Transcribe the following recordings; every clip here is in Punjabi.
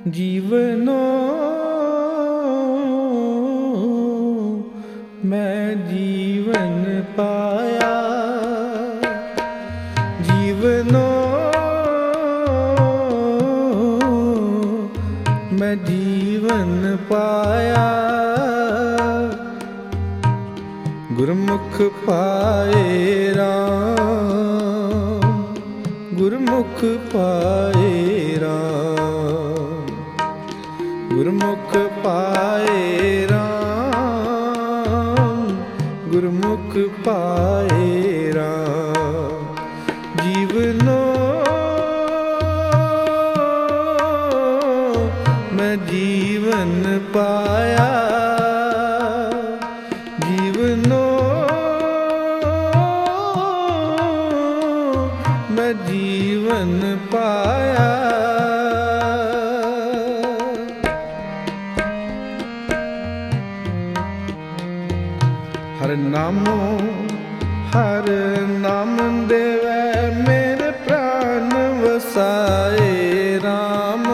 ਜੀਵਨੋ ਮੈਂ ਜੀਵਨ ਪਾਇਆ, ਜੀਵਨੋ ਮੈਂ ਜੀਵਨ ਪਾਇਆ। ਗੁਰਮੁਖ ਪਾਏ ਰਾਮ, ਗੁਰਮੁਖ ਪਾਏ ਰਾਮ, ਗੁਰਮੁਖ ਪਾਏ ਰਾਮ, ਗੁਰਮੁਖ ਪਾਏ ਰਾਮ। ਜੀਵਨੋ ਮੈਂ ਜੀਵਨ ਪਾਇਆ, ਜੀਵਨੋ ਮੈਂ ਜੀਵਨ ਪਾਇਆ। ਹਰ ਨਾਮੋ ਹਰ ਨਾਮ ਦੇਵੈ ਮੇਰੇ ਪ੍ਰਾਨ ਵਸਾਏ ਰਾਮ।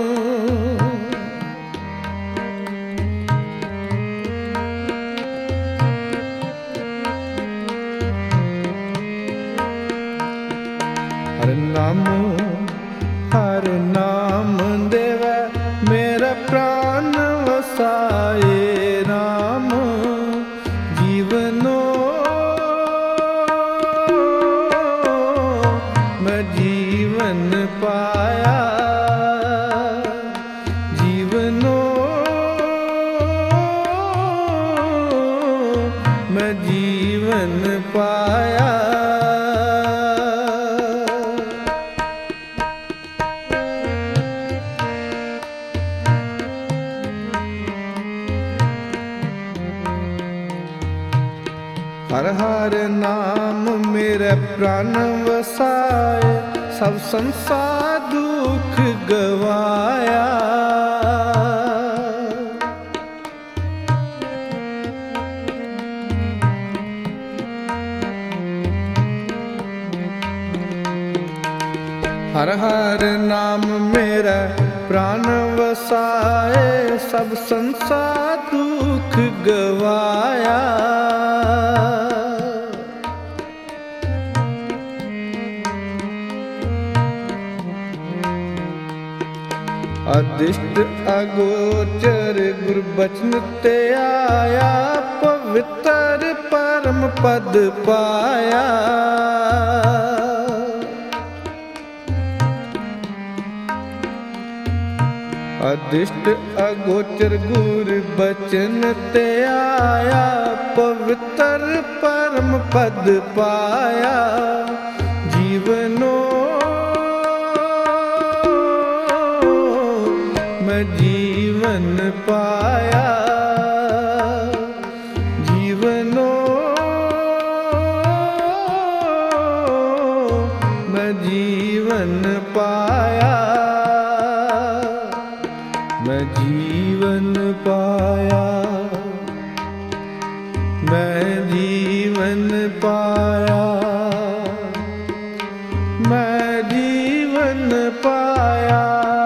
ਹਰ ਨਾਮੋ ਹਰ ਨਾਮ ਦੇਵੈ ਮੇਰਾ ਪ੍ਰਾਨ ਵਸਾਏ ਰਾਮ। ਜੀਵਨੋ ਮੈਂ ਜੀਵਨ ਪਾਇਆ, ਜੀਵਨੋ ਮੈਂ ਜੀਵਨ ਪਾਇਆ। ਹਰ ਹਰ ਨਾਮ ਮੇਰੇ ਪ੍ਰਾਨ ਵਸਾਏ, ਸਭ ਸੰਸਾਰ ਦੁੱਖ ਗਵਾਇਆ। ਹਰ ਹਰ ਨਾਮ ਮੇਰਾ ਪ੍ਰਾਨ ਵਸਾਏ, ਸਭ ਸੰਸਾਰ ਦੁੱਖ ਗਵਾਇਆ। ਅਦਿਸ਼ਟ ਅਗੋਚਰ ਗੁਰਬਚਨ ਤੇ ਆਇਆ, ਪਵਿੱਤਰ ਪਰਮ ਪਦ ਪਾਇਆ। ਅਦਿਸ਼ਟ ਅਗੋਚਰ ਗੁਰਬਚਨ ਤੇ ਆਇਆ, ਪਵਿੱਤਰ ਪਰਮ ਪਦ ਪਾਇਆ। ਜੀਵਨੋ ਮੈਂ ਜੀਵਨ ਪਾਇਆ, ਜੀਵਨੋ ਮੈਂ ਜੀਵਨ ਪਾਇਆ, ਮੈਂ ਜੀਵਨ ਪਾਇਆ, ਮੈਂ ਜੀਵਨ ਪਾਇਆ, ਮੈਂ ਜੀਵਨ ਪਾਇਆ,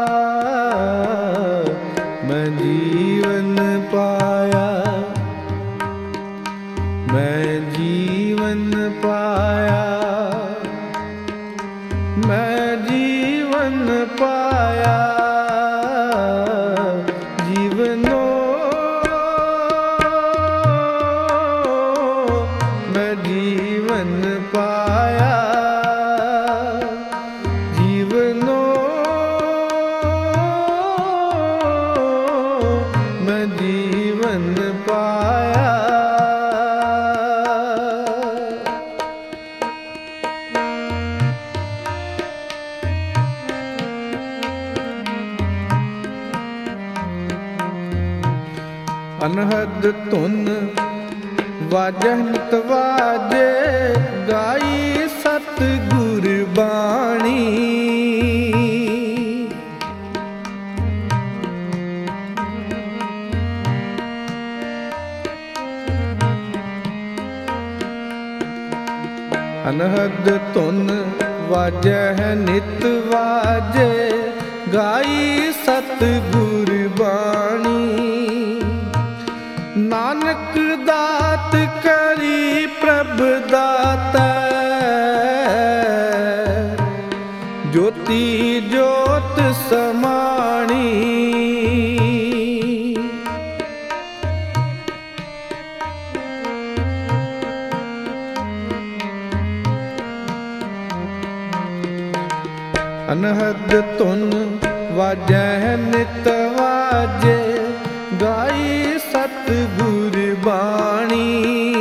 ਮੈਂ ਜੀਵਨ ਪਾਇਆ, ਮੈਂ ਜੀਵਨ ਪਾਇਆ, ਮੈਂ ਜੀਵਨ ਪਾਇਆ। ਜੀਵਨੋ ਮੈਂ ਜੀਵਨ ਪਾਇਆ, ਜੀਵਨੋ ਮੈਂ ਜੀਵਨ ਪਾਇਆ। ਅਨਹਦ ਧੁਨ ਵਾਜਹਿ ਨਿਤ ਵਾਜੇ, ਗਾਈ ਸਤਿਗੁਰ ਬਾਣੀ। ਅਨਹਦ ਧੁਨ ਵਾਜੈ ਨਿਤ ਵਾਜੇ, ਗਾਈ ਸਤਿਗੁਰ ਜੋਤੀ ਜੋਤ ਸਮਾਣੀ। ਅਨਹਦ ਧੁਨ ਵਾਜੈ ਨਿਤ ਵਾਜੇ, ਗਾਈ ਸਤਿਗੁਰ ਬਾਣੀ।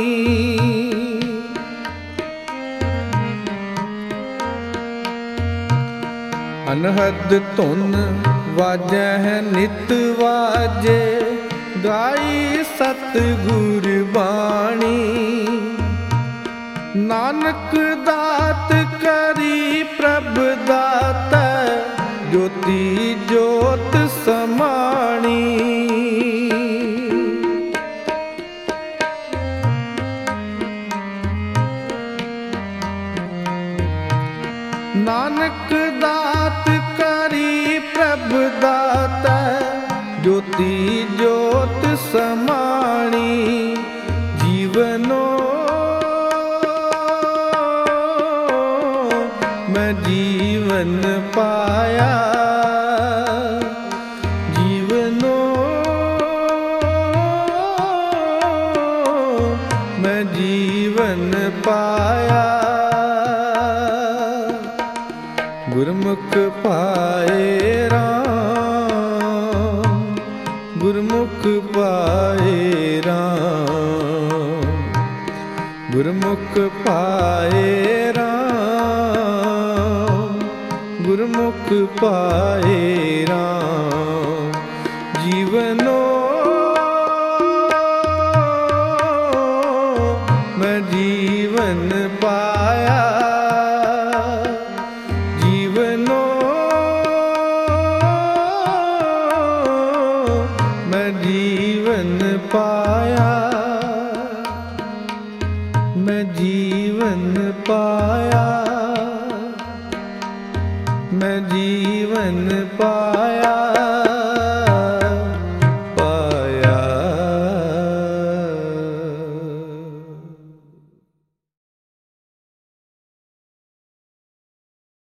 ਅਨਹਦ ਧੁਨ ਵਾਜੈ ਨਿਤ ਵਾਜੇ, ਗਾਈ ਸਤਿਗੁਰ ਬਾਣੀ। ਨਾਨਕ ਦਾਤ ਕਰੀ ਪ੍ਰਭ ਦਾਤਾ, ਜੋਤੀ ਜੋਤ ਸਮਾਣੀ। ਨਾਨਕ ਦਾਤ ਕਰੀ ਪ੍ਰਭ ਦਾਤਾ, ਜੋਤੀ ਜੋਤ ਸਮਾਣੀ। ਜੀਵਨੋ ਮੈਂ ਜੀਵਨ ਪਾਇਆ, ਜੀਵਨੋ ਮੈਂ ਜੀਵਨ ਪਾਇਆ। ਗੁਰਮੁਖ ਪਾਏ ਰਾਮ, ਗੁਰਮੁਖ ਪਾਏ ਰਾਮ, ਗੁਰਮੁਖ ਪਾਏ ਰਾਮ, ਗੁਰਮੁਖ ਪਾਏ ਰਾਮ। ਜੀਵਨੋ ਮੈਂ ਜੀਵਨ ਪਾਇਆ, ਜੀਵਨੋ ਮੈਂ ਜੀਵਨ ਪਾਇਆ, ਮੈਂ ਜੀਵਨ ਪਾਇਆ, ਮੈਂ ਜੀਵਨ ਪਾਇਆ।